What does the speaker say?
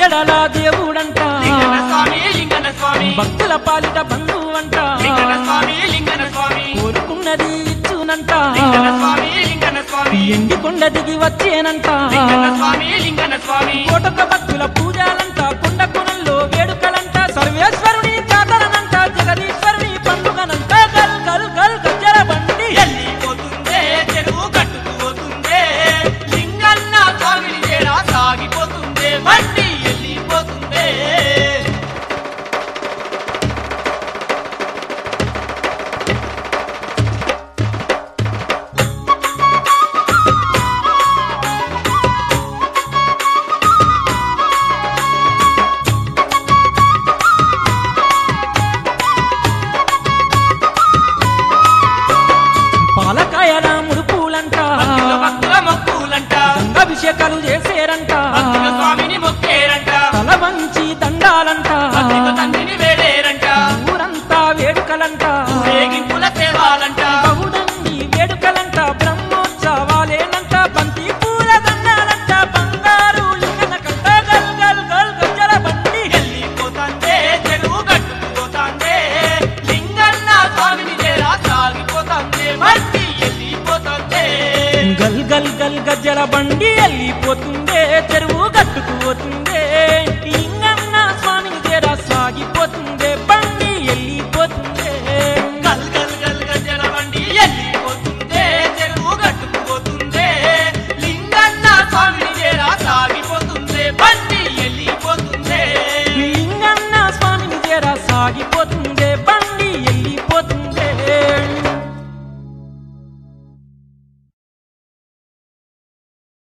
ఎడల దేవుడంట లింగన స్వామి లింగన స్వామి భక్తుల పాలిట బంధువంట లింగన స్వామి లింగన స్వామి కోరుకున్నది ఇచ్చునంట లింగన స్వామి లింగన స్వామి ఎండి కొండ దిగి వచ్చేనంట లింగన స్వామి లింగన స్వామి కోటక భక్తుల పూజలంట కొండ కొనల్లో వేడుకలంట సర్వేశ్వరుని జాతరనంట జగదీశ్వరుని పండుగనంట గల్ గల్ గల్ గజ్జల బండి వెళ్ళిపోతుందే చెరువు కట్టుకుపోతుందే లింగన్న స్వామిని చేడ సాగిపోతుందే బండి వెళ్ళిపోతుందే పాలకాయల ముడుపులంట భక్తుల మొక్కులంట అభిషేకాలు చేసేరంట భక్తుల స్వామిని మొక్కేరంట తల వంచి దండాలంట భక్తుల తండ్రిని వేడేరంట ఊరంతా వేడుకలంట ఊరేగింపుల సేవాలంట బహుదండి వేడుకలంట బ్రహ్మోత్సవాలేనంట బంతి పూల దండాలంట బంగారు లింగన కంట గల్ గల్ గల్ గజ్జల బండి వెళ్ళిపోతాందే చెరువు కట్టుకుపోతాందే లింగన్న స్వామిని చేర సాగిపోతాందే బండి వెళ్ళిపోతాందే గల్ గల్ గల్ గజ్జల బండి వెళ్ళిపోతుంది